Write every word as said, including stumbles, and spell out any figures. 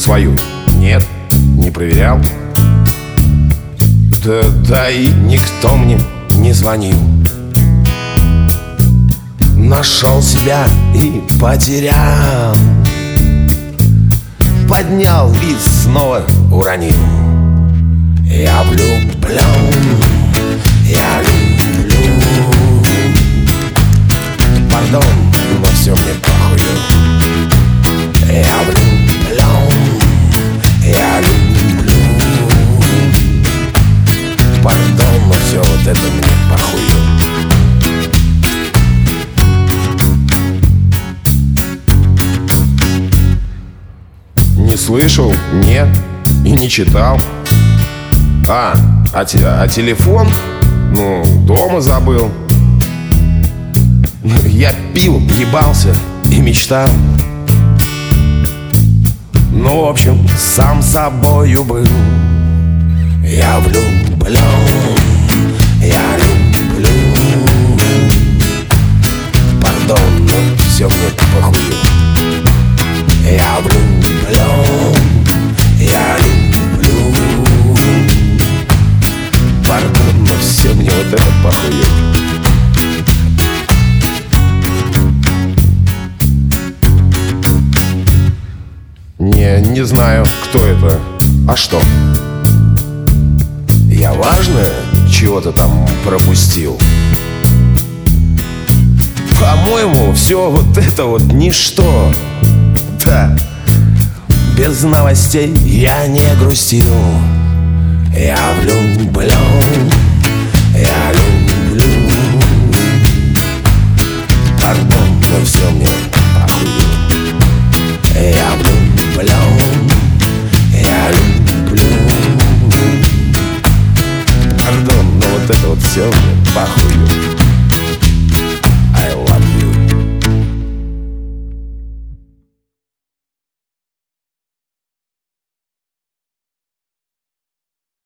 свою? Нет, не проверял. Да, да и никто мне не звонил. Нашел себя и потерял. Поднял и снова уронил. Я влюблен, я люблю. Пардон, но все мне похую. Я влюблен, я люблю. Пардон, но все вот это мне похую. Не слышал? Нет. И не читал. А, а, те, а телефон? Ну, дома забыл. Я пил, ебался и мечтал. Ну, в общем, сам собою был. Я влюблен, я люблю. Пардон, но все мне похую. Я влюблен, я люблю. Пардон, но все мне вот это похую. Не, не знаю, кто это. А что? Я важное чего-то там пропустил? По-моему, все вот это вот ничто. Да, без новостей я не грустил. Я влюблен, я люблю. Пардон, но все мне похую. Я влюблен, я люблю. Пардон, но вот это вот все мне похую.